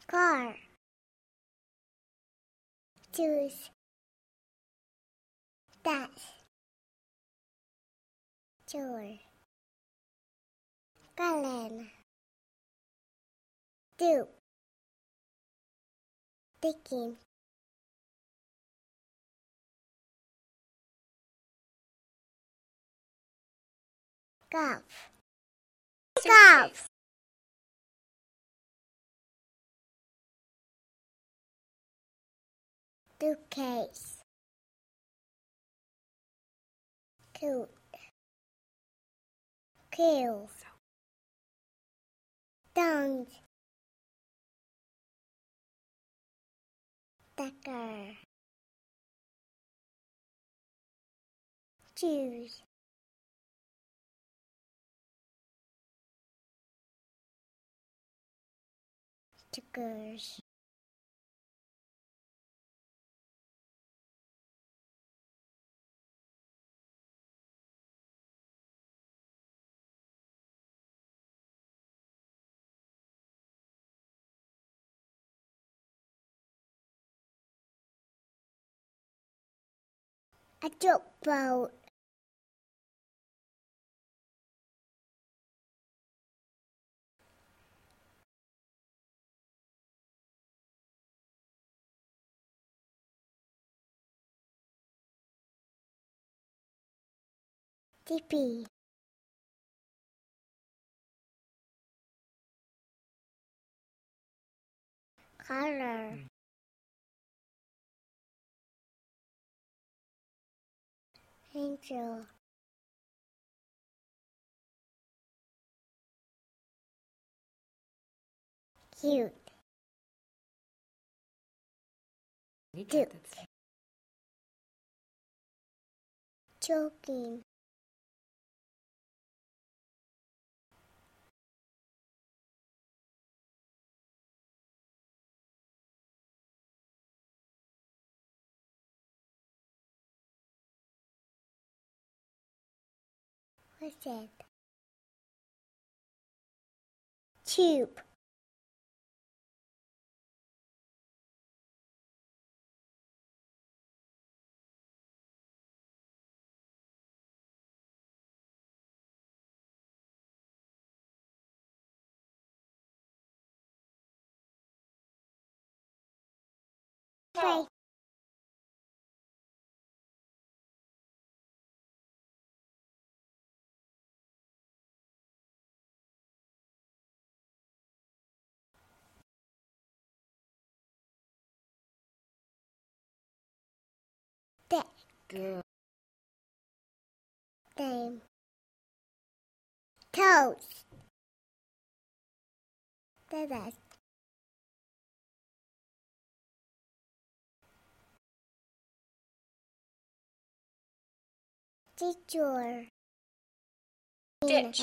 car, juice, dash, chore, gallon, dupe, digging, golf, golf, suitcase, coot, kill, dung, ducker, juice, sugars, a tugboat, tippy, color, angel, cute, duke, choking, what's that? Tube, face, deck, Good. dame, toast, that's teacher, Ditch.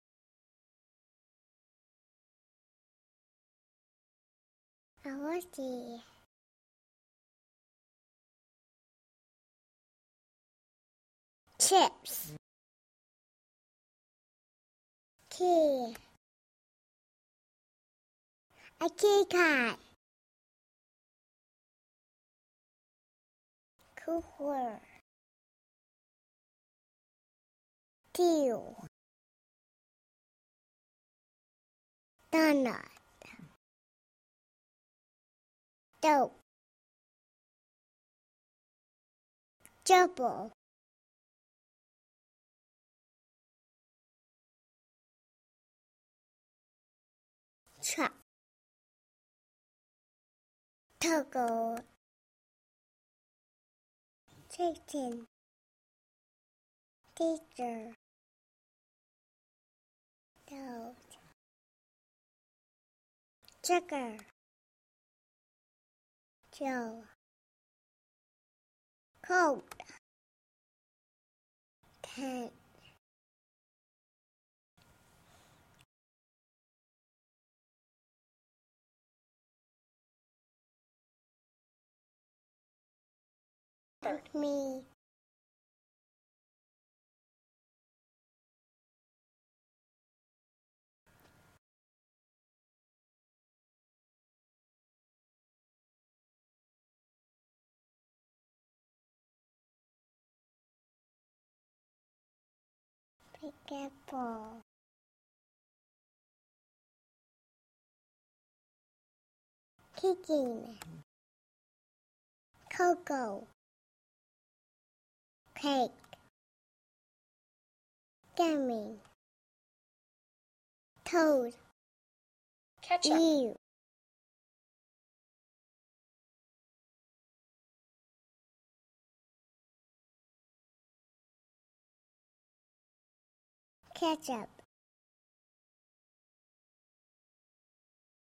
horsey, chips, key, a key card, cooler, deal, donut, dope, double, truck, toggle, chicken, teacher, dog, sugar, Joe, coat, tent, me, Pineapple. Kicking. Cocoa. Cake. Gummy. Toad. Ketchup. Eel. Ketchup.